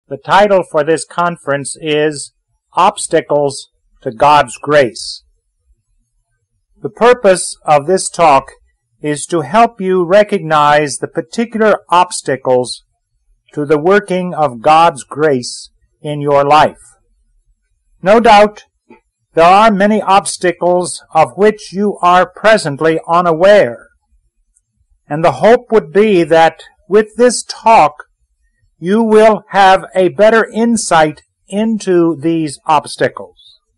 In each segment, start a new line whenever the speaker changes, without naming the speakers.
The title for this conference is Obstacles to God's Grace. The purpose of this talk is to help you recognize the particular obstacles to the working of God's grace in your life. No doubt, there are many obstacles of which you are presently unaware, and the hope would be that with this talk you will have a better insight into these obstacles.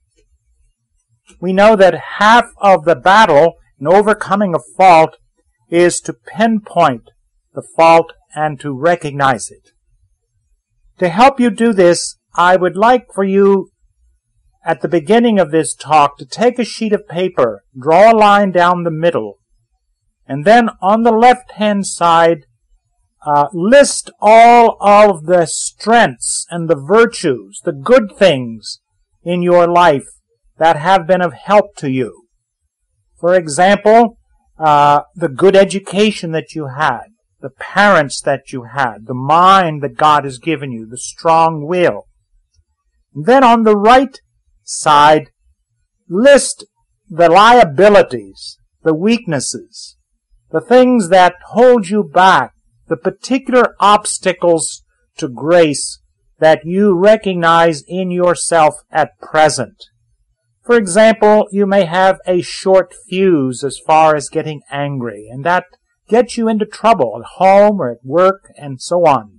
We know that half of the battle in overcoming a fault is to pinpoint the fault and to recognize it. To help you do this, I would like for you at the beginning of this talk to take a sheet of paper, draw a line down the middle, and then on the left-hand side, list all of the strengths and the virtues, the good things in your life that have been of help to you. For example, the good education that you had, the parents that you had, the mind that God has given you, the strong will. And then on the right side, list the liabilities, the weaknesses, the things that hold you back, the particular obstacles to grace that you recognize in yourself at present. For example, you may have a short fuse as far as getting angry, and that gets you into trouble at home or at work and so on.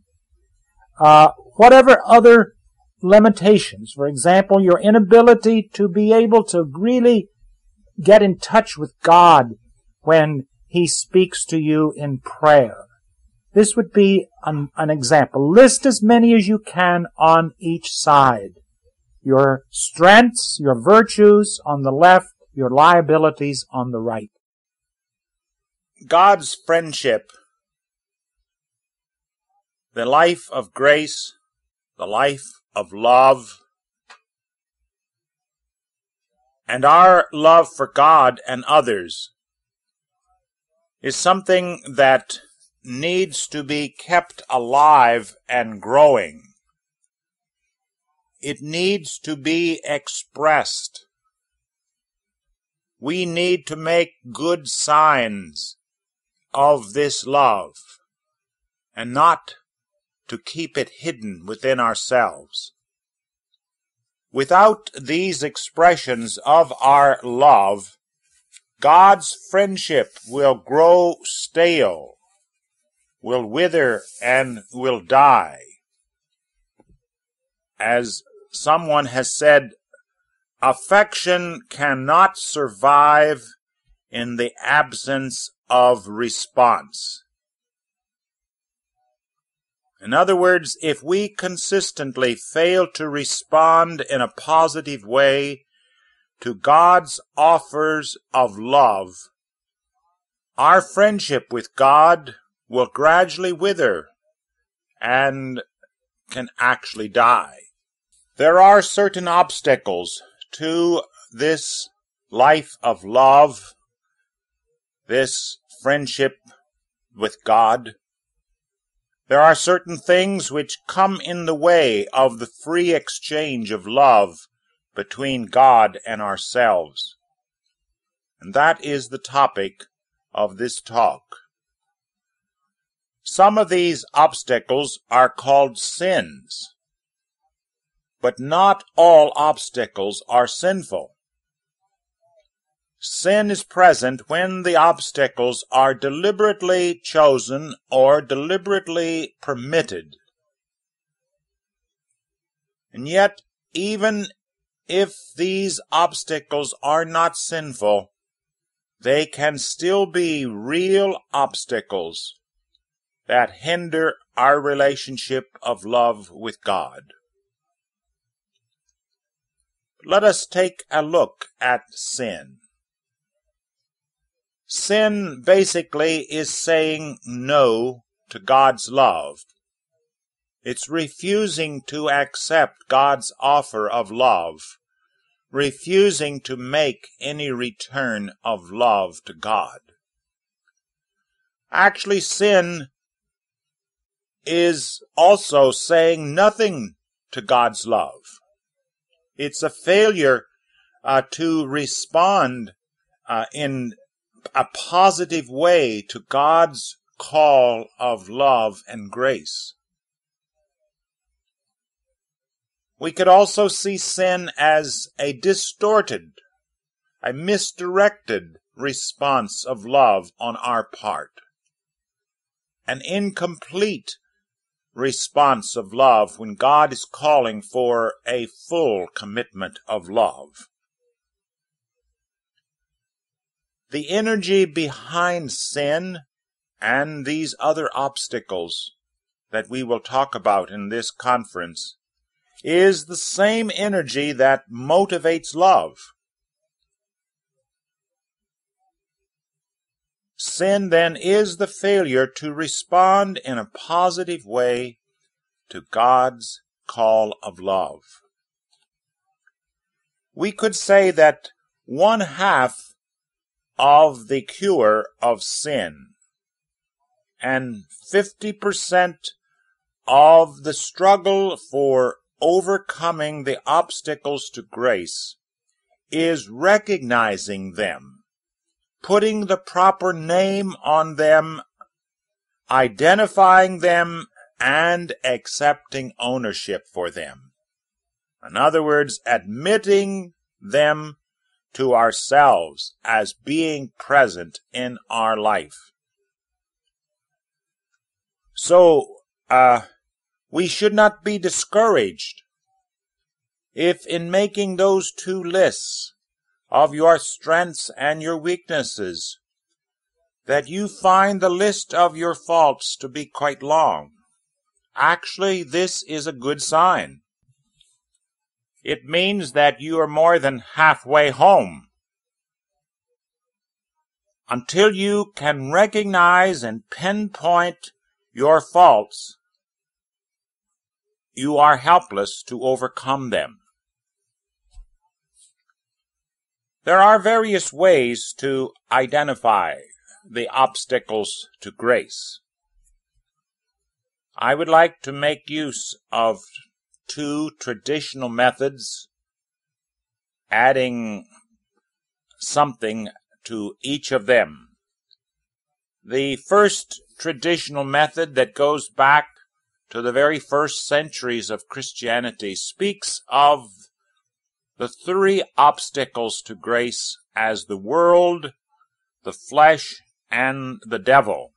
Whatever other limitations, for example, your inability to be able to really get in touch with God when He speaks to you in prayer. This would be an example. List as many as you can on each side. Your strengths, your virtues on the left, your liabilities on the right. God's friendship, the life of grace, the life of love, and our love for God and others is something that needs to be kept alive and growing. It needs to be expressed. We need to make good signs of this love and not to keep it hidden within ourselves. Without these expressions of our love, God's friendship will grow stale, will wither, and will die. As someone has said, affection cannot survive in the absence of response. In other words, if we consistently fail to respond in a positive way to God's offers of love, our friendship with God will gradually wither and can actually die. There are certain obstacles to this life of love, this friendship with God. There are certain things which come in the way of the free exchange of love between God and ourselves. And that is the topic of this talk. Some of these obstacles are called sins, but not all obstacles are sinful. Sin is present when the obstacles are deliberately chosen or deliberately permitted. And yet, even if these obstacles are not sinful, they can still be real obstacles that hinder our relationship of love with God. Let us take a look at sin. Sin basically is saying no to God's love. It's refusing to accept God's offer of love, refusing to make any return of love to God. Actually, sin
is also saying nothing to God's love. It's a failure to respond in a positive way to God's call of love and grace. We could also see sin as a distorted, a misdirected response of love on our part, an incomplete response of love when God is calling for a full commitment of love. The energy behind sin and these other obstacles that we will talk about in this conference is the same energy that motivates love. Sin, then, is the failure to respond in a positive way to God's call of love. We could say that 1/2 of the cure of sin and 50% of the struggle for overcoming the obstacles to grace is recognizing them, putting the proper name on them, identifying them, and accepting ownership for them. In other words, admitting them to ourselves as being present in our life. So, we should not be discouraged if in making those 2 lists of your strengths and your weaknesses, that you find the list of your faults to be quite long. Actually, this is a good sign. It means that you are more than halfway home. Until you can recognize and pinpoint your faults, you are helpless to overcome them. There are various ways to identify the obstacles to grace. I would like to make use of 2 traditional methods, adding something to each of them. The first traditional method, that goes back to the very first centuries of Christianity, speaks of the 3 obstacles to grace as the world, the flesh, and the devil.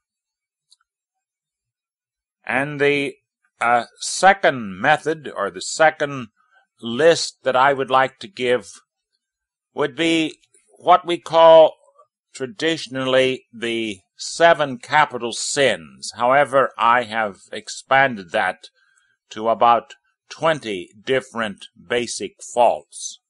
And the second method, or the second list that I would like to give, would be what we call traditionally the 7 capital sins. However, I have expanded that to about 20 different basic faults.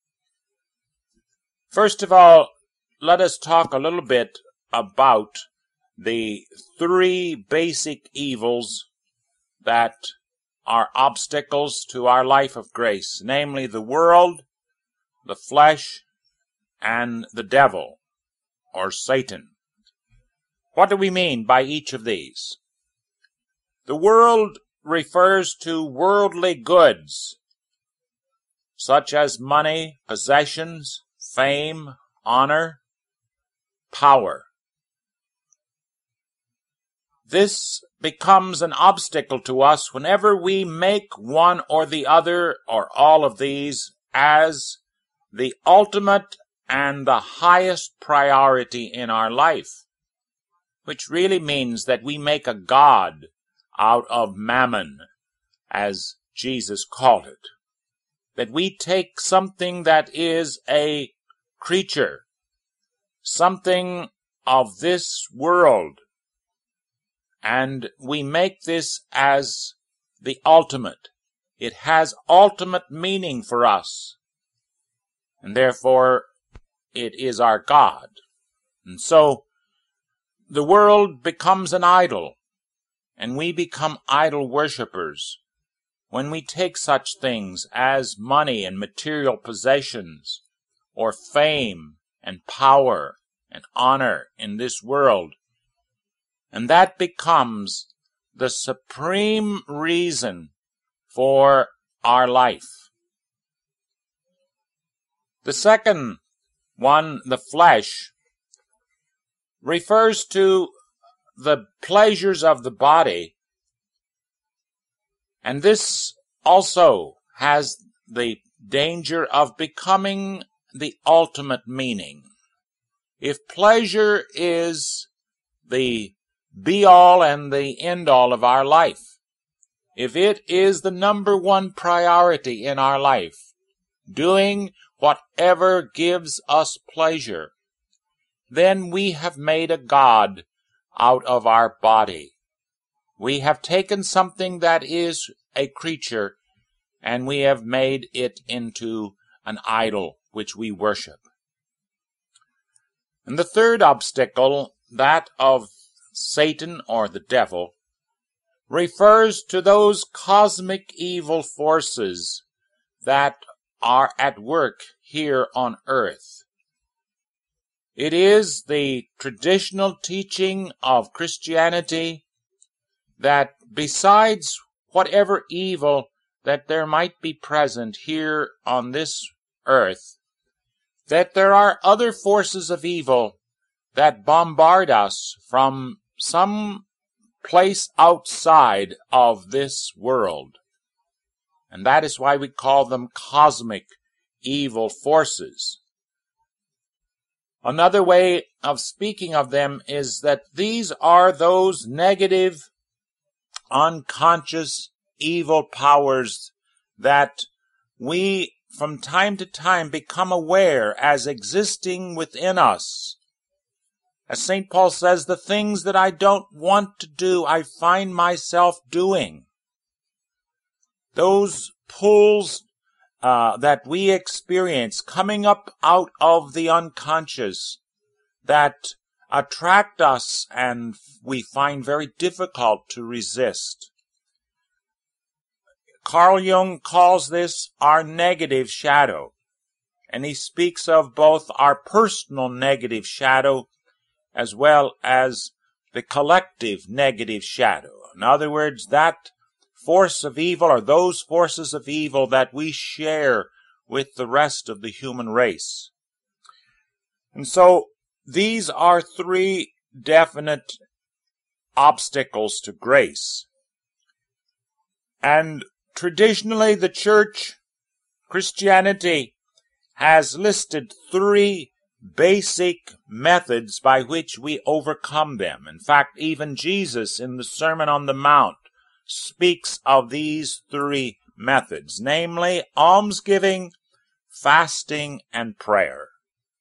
First of all, let us talk a little bit about the 3 basic evils that are obstacles to our life of grace, namely the world, the flesh, and the devil, or Satan. What do we mean by each of these? The world refers to worldly goods, such as money, possessions, fame, honor, power. This becomes an obstacle to us whenever we make one or the other or all of these as the ultimate and the highest priority in our life, which really means that we make a god out of mammon, as Jesus called it. That we take something that is a creature, something of this world, and we make this as the ultimate. It has ultimate meaning for us, and therefore it is our God. And so the world becomes an idol, and we become idol worshippers when we take such things as money and material possessions, or fame and power and honor in this world. And that becomes the supreme reason for our life. The second one, the flesh, refers to the pleasures of the body, and this also has the danger of becoming the ultimate meaning. If pleasure is the be-all and the end-all of our life, if it is the number one priority in our life, doing whatever gives us pleasure, then we have made a god out of our body. We have taken something that is a creature and we have made it into an idol which we worship. And the third obstacle, that of Satan or the devil, refers to those cosmic evil forces that are at work here on earth. It is the traditional teaching of Christianity that besides whatever evil that there might be present here on this earth, that there are other forces of evil that bombard us from some place outside of this world. And that is why we call them cosmic evil forces. Another way of speaking of them is that these are those negative, unconscious, evil powers that we from time to time become aware as existing within us. As St. Paul says, the things that I don't want to do, I find myself doing. Those pulls that we experience coming up out of the unconscious that attract us and we find very difficult to resist. Carl Jung calls this our negative shadow, and he speaks of both our personal negative shadow as well as the collective negative shadow. In other words, that force of evil, or those forces of evil that we share with the rest of the human race. And so these are three definite obstacles to grace. And traditionally the church, Christianity, has listed three basic methods by which we overcome them. In fact, even Jesus in the Sermon on the Mount speaks of these three methods, namely almsgiving, fasting, and prayer.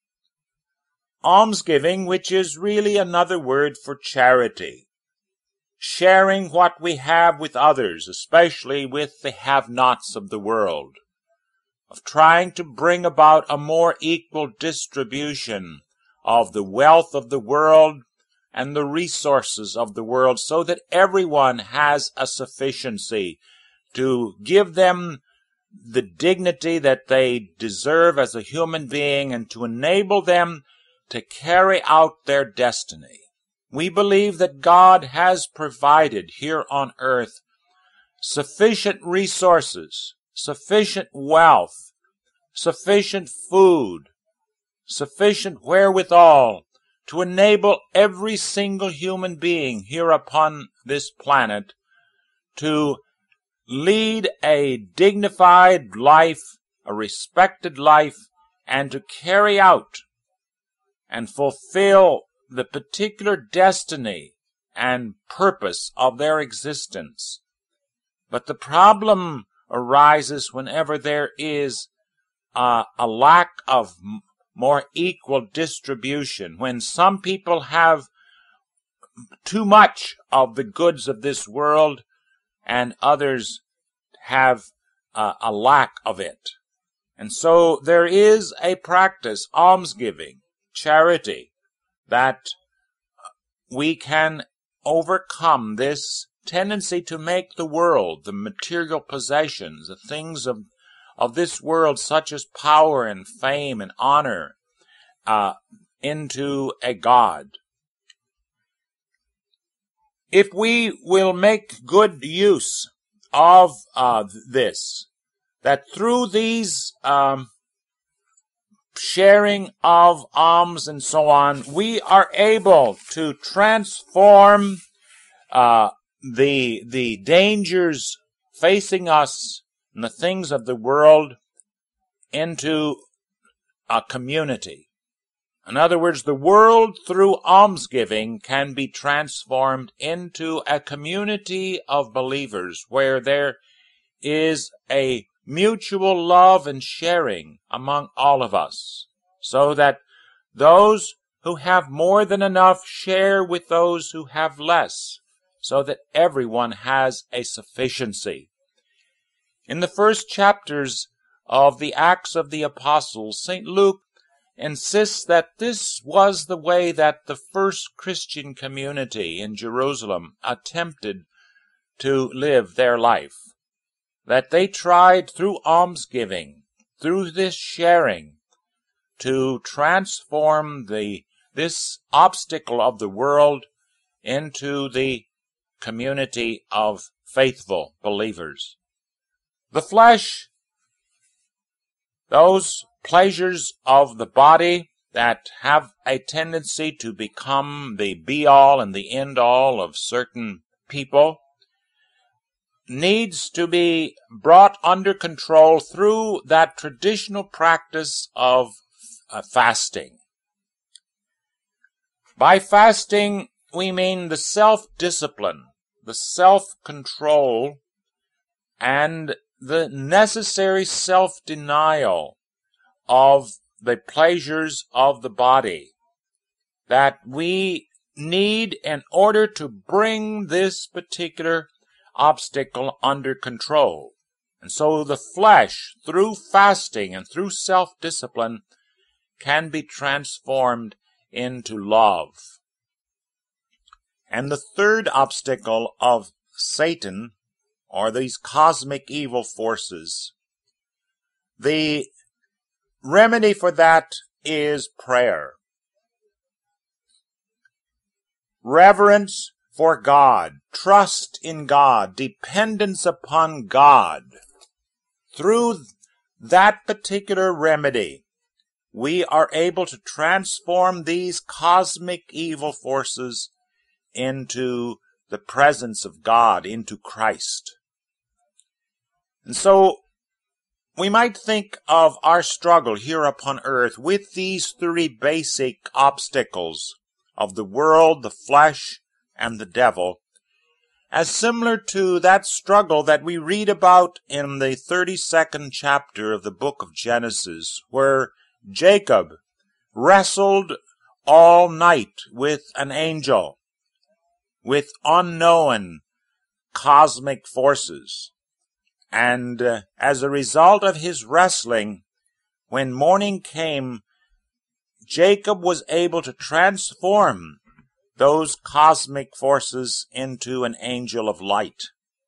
Almsgiving, which is really another word for charity, sharing what we have with others, especially with the have-nots of the world, of trying to bring about a more equal distribution of the wealth of the world and the resources of the world so that everyone has a sufficiency to give them the dignity that they deserve as a human being and to enable them to carry out their destiny. We believe that God has provided here on earth sufficient resources, sufficient wealth, sufficient food, sufficient wherewithal to enable every single human being here upon this planet to lead a dignified life, a respected life, and to carry out and fulfill the particular destiny and purpose of their existence. But the problem arises whenever there is a lack of more equal distribution, when some people have too much of the goods of this world and others have a lack of it. And so there is a practice, almsgiving, charity, that we can overcome this tendency to make the world, the material possessions, the things of this world, such as power and fame and honor, into a god. if we will make good use of this, that through these sharing of alms and so on, we are able to transform the dangers facing us and the things of the world into a community. In other words, the world through almsgiving can be transformed into a community of believers where there is a mutual love and sharing among all of us, so that those who have more than enough share with those who have less, so that everyone has a sufficiency. In the first chapters of the Acts of the Apostles, St. Luke insists that this was the way that the first Christian community in Jerusalem attempted to live their life. That they tried through almsgiving, through this sharing, to transform this obstacle of the world into the community of faithful believers. The flesh, those pleasures of the body that have a tendency to become the be-all and the end-all of certain people, needs to be brought under control through that traditional practice of fasting. By fasting, we mean the self-discipline, the self-control, and the necessary self-denial of the pleasures of the body that we need in order to bring this particular obstacle under control. And so the flesh, through fasting and through self-discipline, can be transformed into love. And the third obstacle of Satan, or these cosmic evil forces, the remedy for that is prayer. Reverence for God, trust in God, dependence upon God. Through that particular remedy, we are able to transform these cosmic evil forces into the presence of God, into Christ. And so, we might think of our struggle here upon earth with these three basic obstacles of the world, the flesh, and the devil, as similar to that struggle that we read about in the 32nd chapter of the book of Genesis, where Jacob wrestled all night with an angel, with unknown cosmic forces. And as a result of his wrestling, when morning came, Jacob was able to transform those cosmic forces into an angel of light.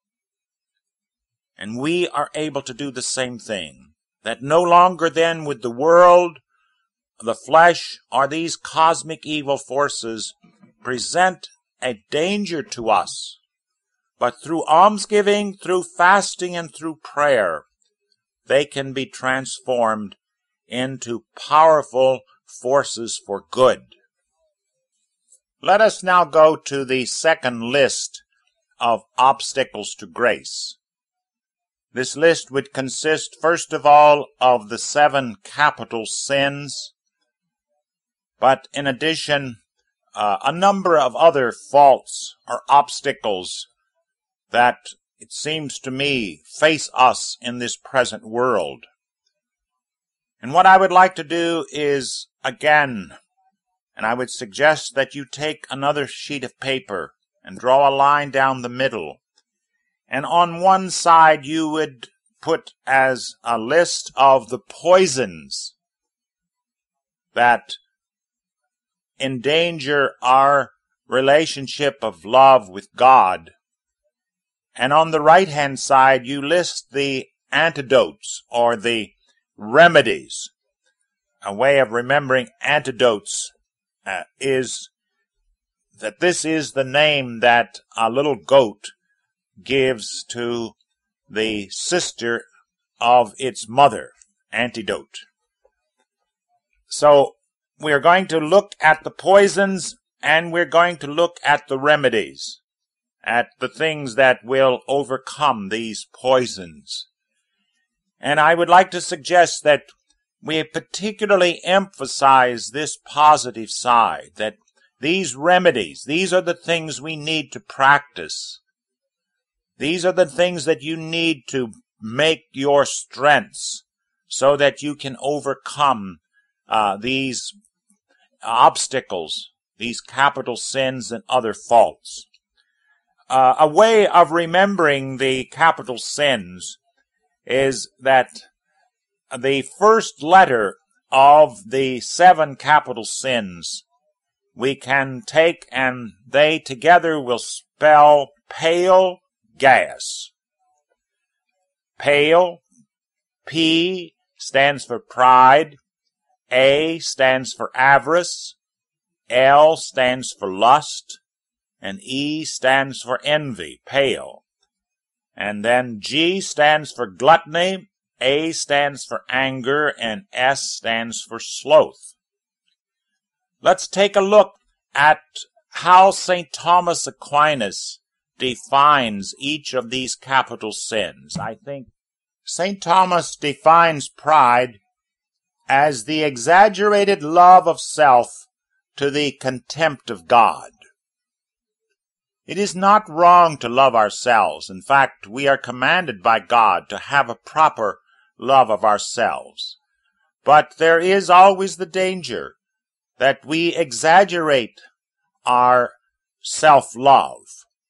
And we are able to do the same thing. That no longer then would the world, the flesh, or these cosmic evil forces present a danger to us. But through almsgiving, through fasting, and through prayer, they can be transformed into powerful forces for good. Let us now go to the second list of obstacles to grace. This list would consist, first of all, of the 7 capital sins, but in addition, a number of other faults or obstacles that, it seems to me, face us in this present world. And what I would like to do is, again, and I would suggest that you take another sheet of paper and draw a line down the middle. And on one side you would put as a list of the poisons that endanger our relationship of love with God. And on the right-hand side you list the antidotes or the remedies. A way of remembering antidotes is that this is the name that a little goat gives to the sister of its mother, antidote. So we're going to look at the poisons, and we're going to look at the remedies, at the things that will overcome these poisons. And I would like to suggest that we particularly emphasize this positive side, that these remedies, these are the things we need to practice. These are the things that you need to make your strengths so that you can overcome these obstacles, these capital sins and other faults. A way of remembering the capital sins is that the first letter of the 7 capital sins we can take, and they together will spell pale gas. Pale, P stands for pride, A stands for avarice, L stands for lust, and E stands for envy, pale. And then G stands for gluttony, A stands for anger, and S stands for sloth. Let's take a look at how St. Thomas Aquinas defines each of these capital sins. I think St. Thomas defines pride as the exaggerated love of self to the contempt of God. It is not wrong to love ourselves. In fact, we are commanded by God to have a proper love of ourselves. But there is always the danger that we exaggerate our self-love.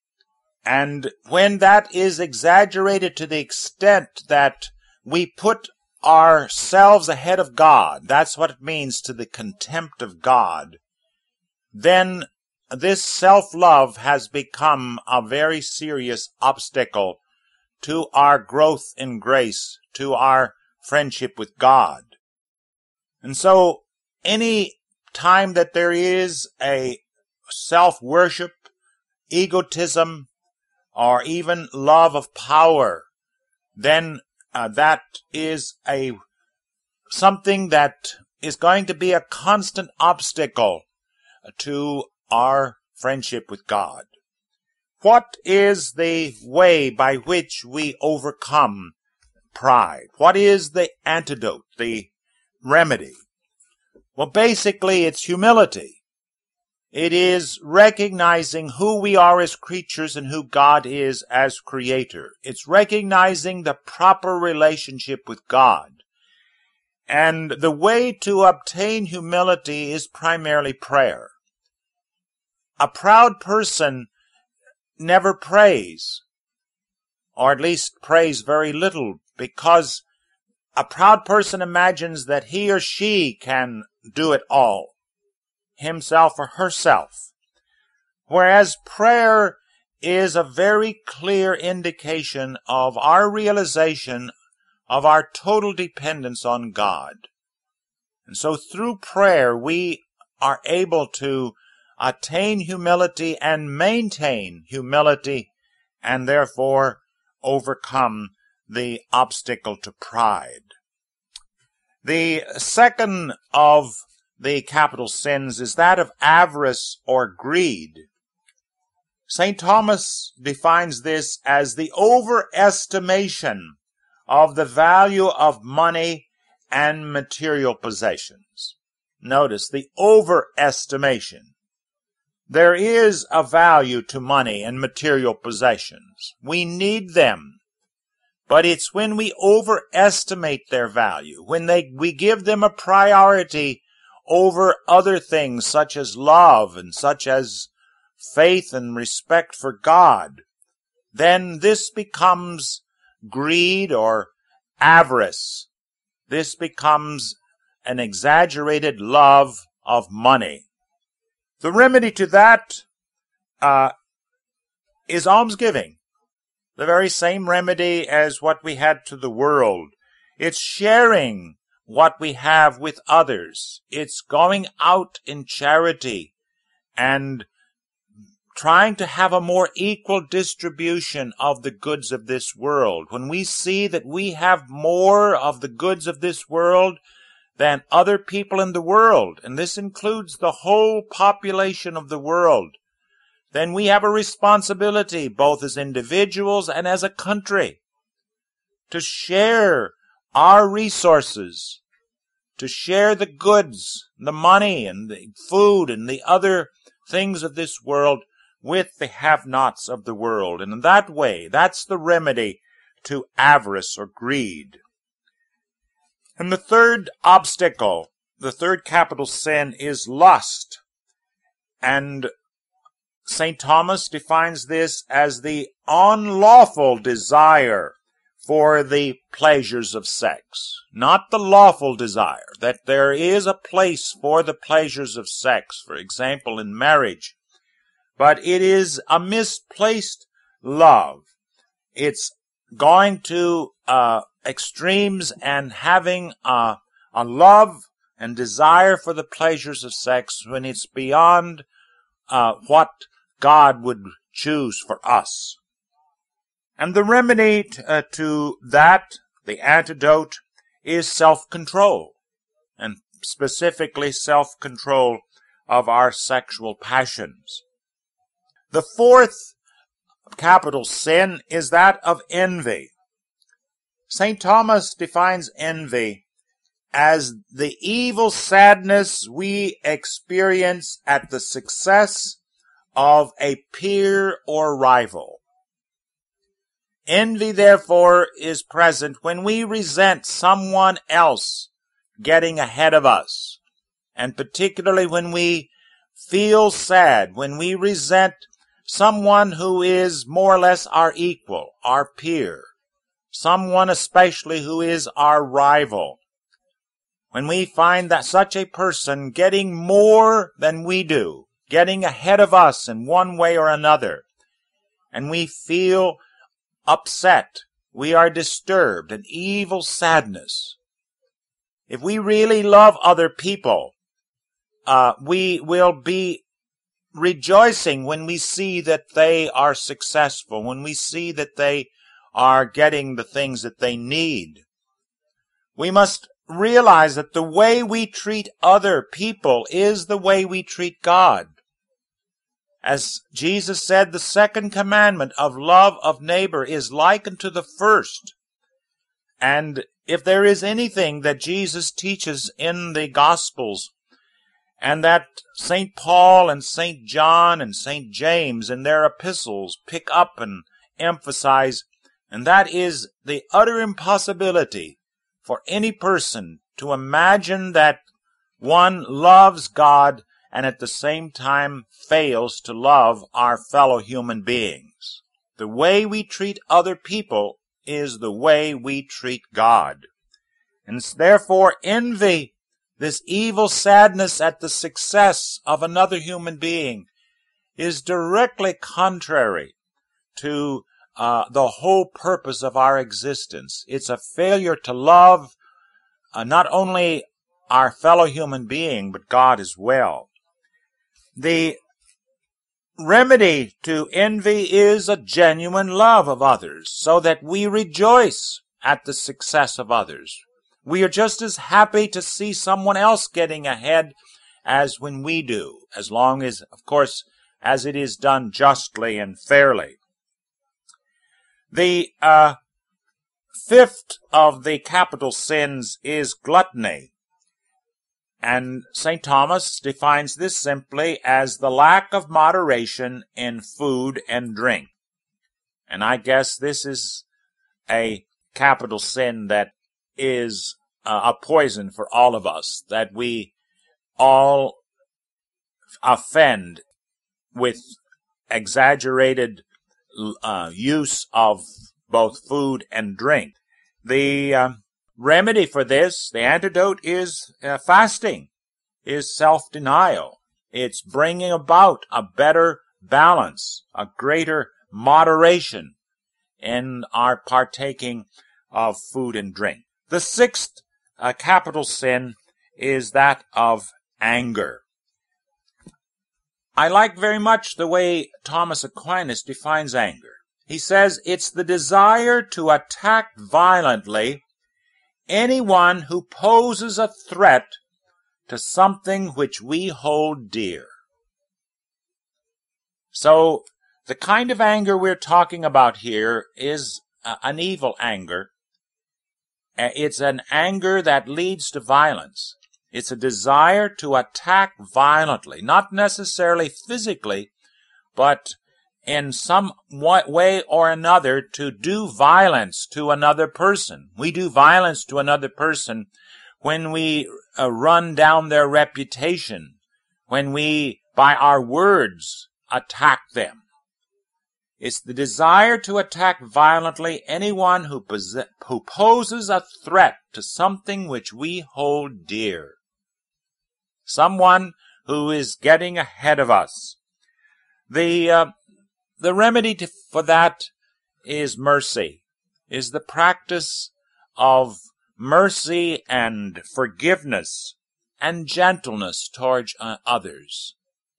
And when that is exaggerated to the extent that we put ourselves ahead of God, that's what it means, to the contempt of God, then this self-love has become a very serious obstacle to our growth in grace, to our friendship with God. And so any time that there is a self-worship, egotism, or even love of power, then that is something that is going to be a constant obstacle to our friendship with God. What is the way by which we overcome pride? What is the antidote, the remedy? Well, basically, it's humility. It is recognizing who we are as creatures and who God is as creator. It's recognizing the proper relationship with God. And the way to obtain humility is primarily prayer. A proud person never prays, or at least prays very little, because a proud person imagines that he or she can do it all, himself or herself. Whereas prayer is a very clear indication of our realization of our total dependence on God. And so through prayer we are able to attain humility and maintain humility, and therefore overcome the obstacle to pride. The second of the capital sins is that of avarice or greed. St. Thomas defines this as the overestimation of the value of money and material possessions. Notice the overestimation. There is a value to money and material possessions. We need them. But it's when we overestimate their value, when we give them a priority over other things such as love and such as faith and respect for God, then this becomes greed or avarice. This becomes an exaggerated love of money. The remedy to that is almsgiving. The very same remedy as what we had to the world. It's sharing what we have with others. It's going out in charity and trying to have a more equal distribution of the goods of this world. When we see that we have more of the goods of this world than other people in the world, and this includes the whole population of the world, then we have a responsibility, both as individuals and as a country, to share our resources, to share the goods, the money, and the food, and the other things of this world with the have-nots of the world. And in that way, that's the remedy to avarice or greed. And the third obstacle, the third capital sin, is lust. And St. Thomas defines this as the unlawful desire for the pleasures of sex. Not the lawful desire, that there is a place for the pleasures of sex, for example, in marriage. But it is a misplaced love. It's going to extremes and having a love and desire for the pleasures of sex when it's beyond what God would choose for us. And the remedy to that, the antidote, is self-control, and specifically self-control of our sexual passions. The fourth capital sin is that of envy. St. Thomas defines envy as the evil sadness we experience at the success of a peer or rival. Envy, therefore, is present when we resent someone else getting ahead of us, and particularly when we feel sad, when we resent someone who is more or less our equal, our peer, someone especially who is our rival. When we find that such a person getting more than we do, getting ahead of us in one way or another, and we feel upset, we are disturbed, an evil sadness. If we really love other people, we will be rejoicing when we see that they are successful, when we see that they are getting the things that they need. We must realize that the way we treat other people is the way we treat God. As Jesus said, the second commandment of love of neighbor is like unto the first. And if there is anything that Jesus teaches in the Gospels, and that St. Paul and St. John and St. James in their epistles pick up and emphasize, and that is the utter impossibility for any person to imagine that one loves God and at the same time fails to love our fellow human beings. The way we treat other people is the way we treat God. And therefore envy, this evil sadness at the success of another human being, is directly contrary to the whole purpose of our existence. It's a failure to love not only our fellow human being, but God as well. The remedy to envy is a genuine love of others, so that we rejoice at the success of others. We are just as happy to see someone else getting ahead as when we do, as long as, of course, as it is done justly and fairly. The fifth of the capital sins is gluttony. And St. Thomas defines this simply as the lack of moderation in food and drink. And I guess this is a capital sin that is a poison for all of us, that we all offend with exaggerated use of both food and drink. The remedy for this, the antidote, is fasting, is self-denial. It's bringing about a better balance, a greater moderation in our partaking of food and drink. The sixth capital sin is that of anger. I like very much the way Thomas Aquinas defines anger. He says it's the desire to attack violently anyone who poses a threat to something which we hold dear. So, the kind of anger we're talking about here is an evil anger. It's an anger that leads to violence. It's a desire to attack violently, not necessarily physically, but in some way or another to do violence to another person. We do violence to another person when we run down their reputation, when we, by our words, attack them. It's the desire to attack violently anyone who poses a threat to something which we hold dear. Someone who is getting ahead of us. The remedy for that is mercy, is the practice of mercy and forgiveness and gentleness towards others.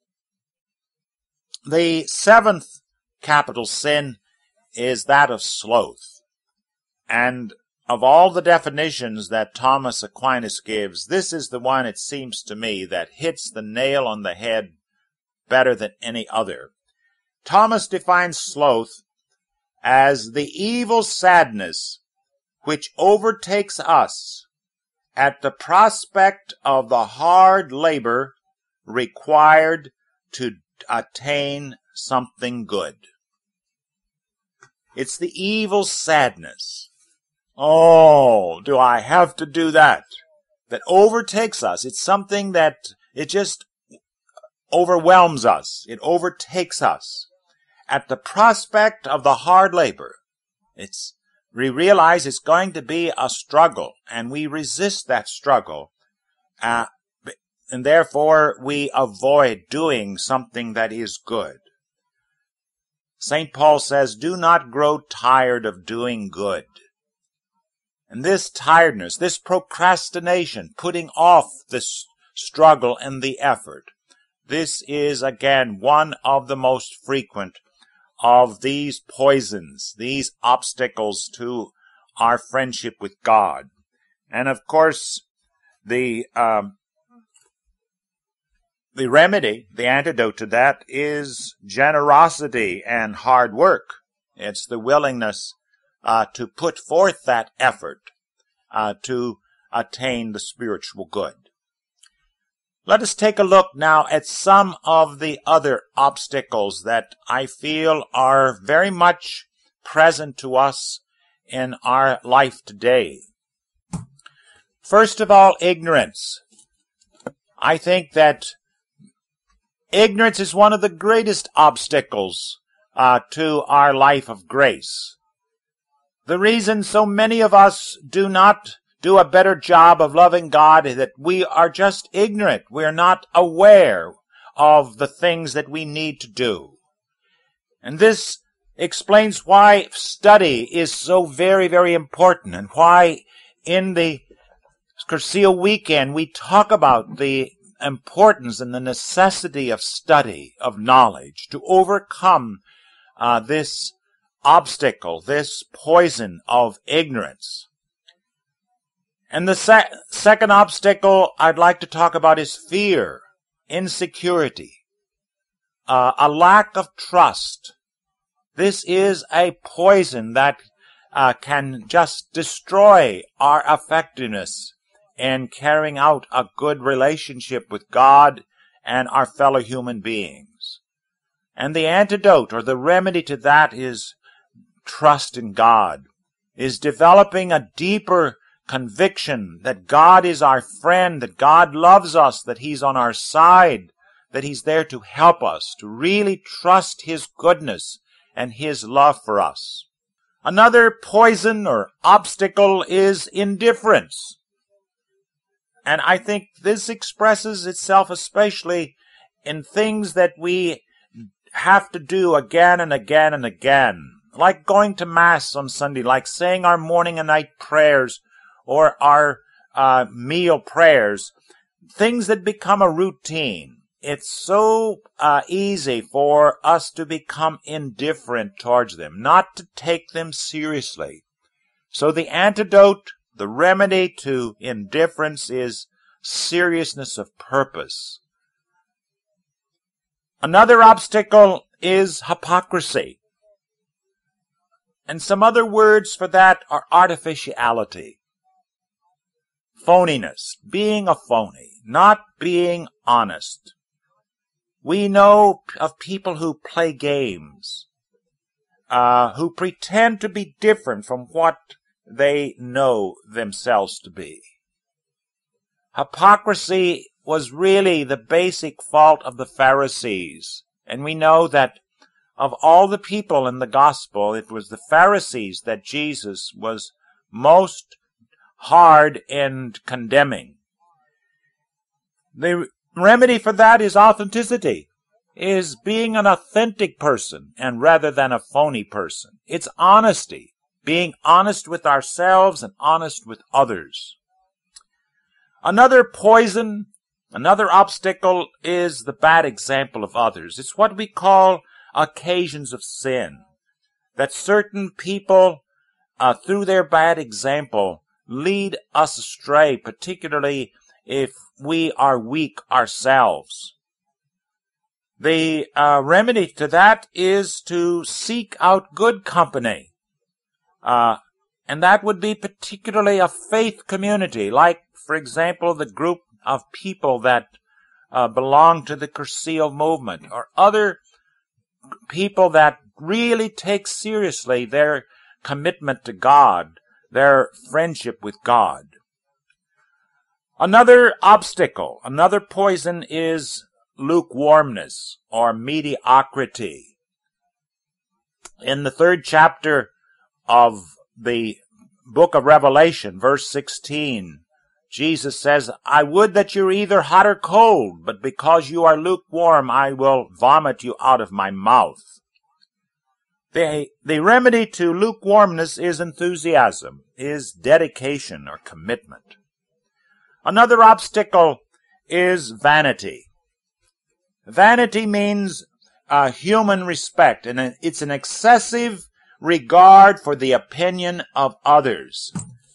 The seventh capital sin is that of sloth. And of all the definitions that Thomas Aquinas gives, this is the one, it seems to me, that hits the nail on the head better than any other. Thomas defines sloth as the evil sadness which overtakes us at the prospect of the hard labor required to attain something good. It's the evil sadness. Oh, do I have to do that? That overtakes us. It's something that it just overwhelms us. It overtakes us. At the prospect of the hard labor, we realize it's going to be a struggle, and we resist that struggle, and therefore we avoid doing something that is good. St. Paul says, do not grow tired of doing good. And this tiredness, this procrastination, putting off this struggle and the effort, this is again one of the most frequent of these poisons, these obstacles to our friendship with God. And of course, the remedy, the antidote to that is generosity and hard work. It's the willingness to put forth that effort to attain the spiritual good. Let us take a look now at some of the other obstacles that I feel are very much present to us in our life today. First of all, ignorance. I think that ignorance is one of the greatest obstacles to our life of grace. The reason so many of us do not do a better job of loving God is that we are just ignorant. We are not aware of the things that we need to do. And this explains why study is so very, very important, and why in the Cursillo weekend we talk about the importance and the necessity of study, of knowledge, to overcome this obstacle, this poison of ignorance. And the second obstacle I'd like to talk about is fear, insecurity, a lack of trust. This is a poison that can just destroy our effectiveness in carrying out a good relationship with God and our fellow human beings. And the antidote or the remedy to that is trust in God, is developing a deeper conviction that God is our friend, that God loves us, that He's on our side, that He's there to help us, to really trust His goodness and His love for us. Another poison or obstacle is indifference. And I think this expresses itself especially in things that we have to do again and again and again, like going to Mass on Sunday, like saying our morning and night prayers or our meal prayers, things that become a routine. it's so easy for us to become indifferent towards them, not to take them seriously. So the antidote, the remedy to indifference is seriousness of purpose. Another obstacle is hypocrisy. And some other words for that are artificiality, phoniness, being a phony, not being honest. We know of people who play games, who pretend to be different from what they know themselves to be. Hypocrisy was really the basic fault of the Pharisees, and we know that of all the people in the gospel, it was the Pharisees that Jesus was most hard in condemning. The remedy for that is authenticity, is being an authentic person and rather than a phony person. It's honesty, being honest with ourselves and honest with others. Another poison, another obstacle is the bad example of others. It's what we call occasions of sin, that certain people, through their bad example, lead us astray, particularly if we are weak ourselves. The remedy to that is to seek out good company, and that would be particularly a faith community, like, for example, the group of people that belong to the Cursillo movement, or other people that really take seriously their commitment to God, their friendship with God. Another obstacle, another poison is lukewarmness or mediocrity. In the 3rd chapter of the book of Revelation, verse 16, Jesus says, I would that you were either hot or cold, but because you are lukewarm, I will vomit you out of my mouth. The remedy to lukewarmness is enthusiasm, is dedication or commitment. Another obstacle is vanity. Vanity means human respect, and it's an excessive regard for the opinion of others.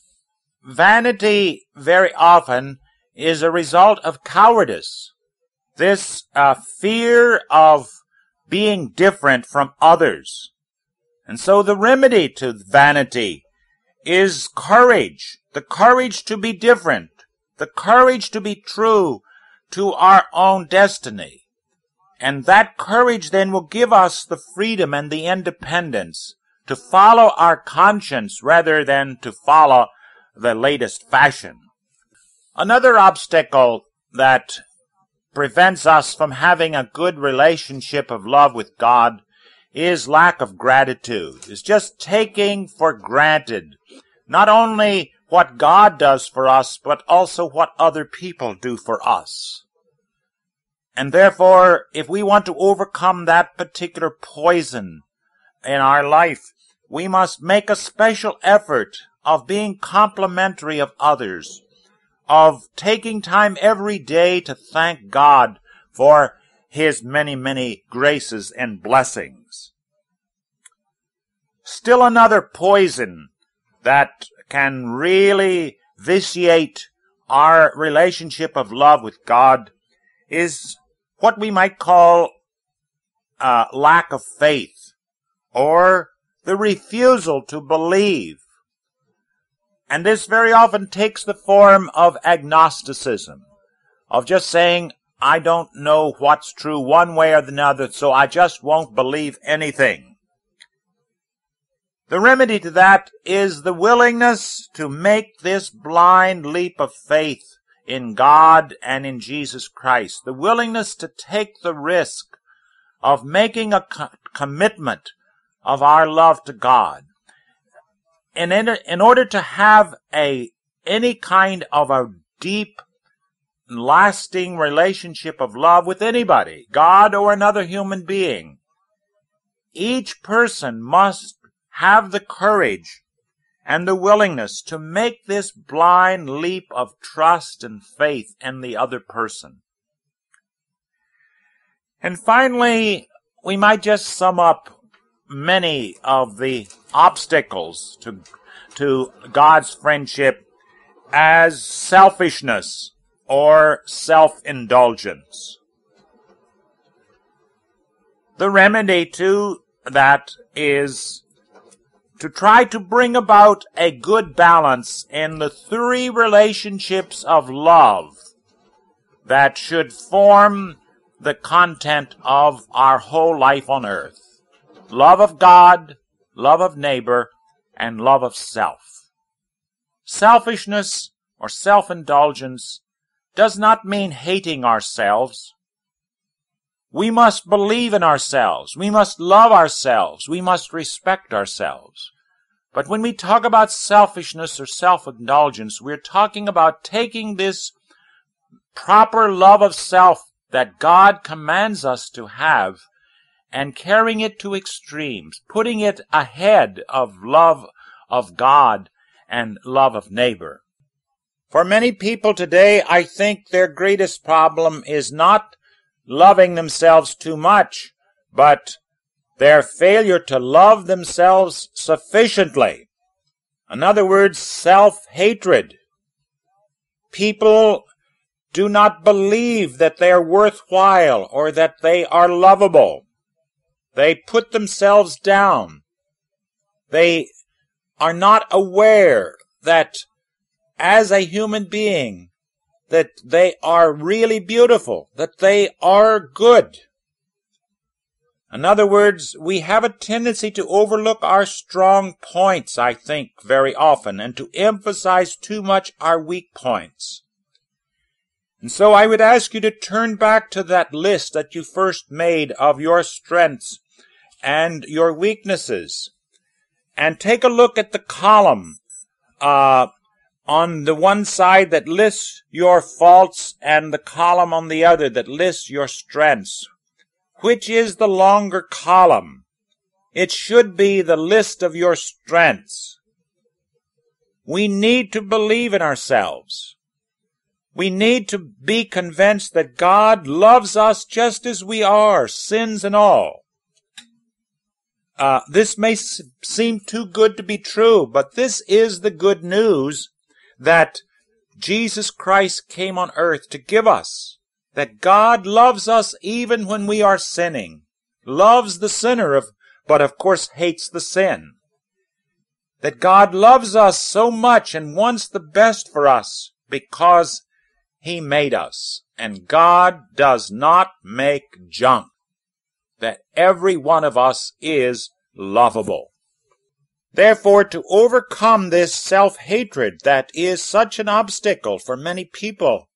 Vanity very often is a result of cowardice. This fear of being different from others. And so the remedy to vanity is courage. The courage to be different. The courage to be true to our own destiny. And that courage then will give us the freedom and the independence to follow our conscience rather than to follow the latest fashion. Another obstacle that prevents us from having a good relationship of love with God is lack of gratitude. It's just taking for granted not only what God does for us, but also what other people do for us. And therefore, if we want to overcome that particular poison in our life, we must make a special effort of being complimentary of others, of taking time every day to thank God for His many, many graces and blessings. Still another poison that can really vitiate our relationship of love with God is what we might call lack of faith, or the refusal to believe. And this very often takes the form of agnosticism, of just saying, I don't know what's true one way or the other, so I just won't believe anything. The remedy to that is the willingness to make this blind leap of faith in God and in Jesus Christ, the willingness to take the risk of making a commitment of our love to God. And in order to have any kind of a deep, lasting relationship of love with anybody, God or another human being, each person must have the courage and the willingness to make this blind leap of trust and faith in the other person. And finally, we might just sum up many of the obstacles to God's friendship as selfishness or self-indulgence. The remedy to that is to try to bring about a good balance in the three relationships of love that should form the content of our whole life on earth. Love of God, love of neighbor, and love of self. Selfishness or self-indulgence does not mean hating ourselves. We must believe in ourselves. We must love ourselves. We must respect ourselves. But when we talk about selfishness or self-indulgence, we're talking about taking this proper love of self that God commands us to have and carrying it to extremes, putting it ahead of love of God and love of neighbor. For many people today, I think their greatest problem is not loving themselves too much, but their failure to love themselves sufficiently. In other words, self-hatred. People do not believe that they are worthwhile or that they are lovable. They put themselves down. They are not aware that as a human being, that they are really beautiful, that they are good. In other words, we have a tendency to overlook our strong points, I think, very often, and to emphasize too much our weak points. And so I would ask you to turn back to that list that you first made of your strengths and your weaknesses, and take a look at the column on the one side that lists your faults and the column on the other that lists your strengths. Which is the longer column? It should be the list of your strengths. We need to believe in ourselves. We need to be convinced that God loves us just as we are, sins and all. This may seem too good to be true, but this is the good news that Jesus Christ came on earth to give us. That God loves us even when we are sinning. Loves the sinner, but of course hates the sin. That God loves us so much and wants the best for us because He made us. And God does not make junk. That every one of us is lovable. Therefore, to overcome this self-hatred that is such an obstacle for many people,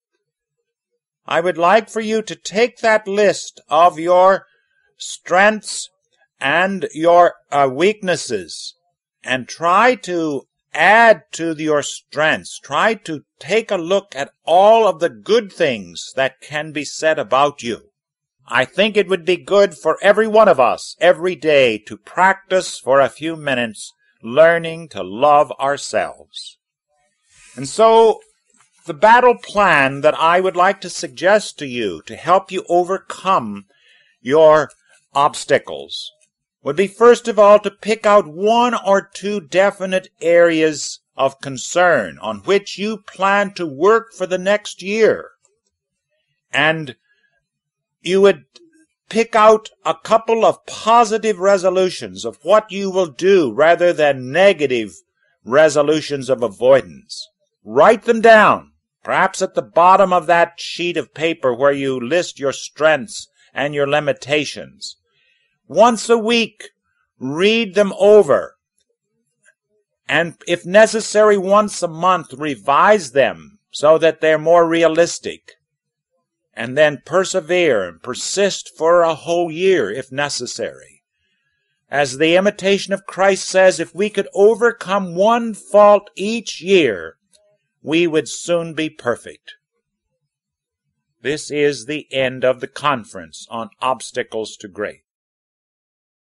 I would like for you to take that list of your strengths and your weaknesses and try to add to your strengths. Try to take a look at all of the good things that can be said about you. I think it would be good for every one of us every day to practice for a few minutes learning to love ourselves. And so, the battle plan that I would like to suggest to you to help you overcome your obstacles would be, first of all, to pick out one or two definite areas of concern on which you plan to work for the next year. And you would pick out a couple of positive resolutions of what you will do rather than negative resolutions of avoidance. Write them down, perhaps at the bottom of that sheet of paper where you list your strengths and your limitations. Once a week, read them over. And if necessary, once a month, revise them so that they're more realistic. And then persevere and persist for a whole year if necessary. As the Imitation of Christ says, if we could overcome one fault each year, we would soon be perfect. This is the end of the conference on obstacles to grace.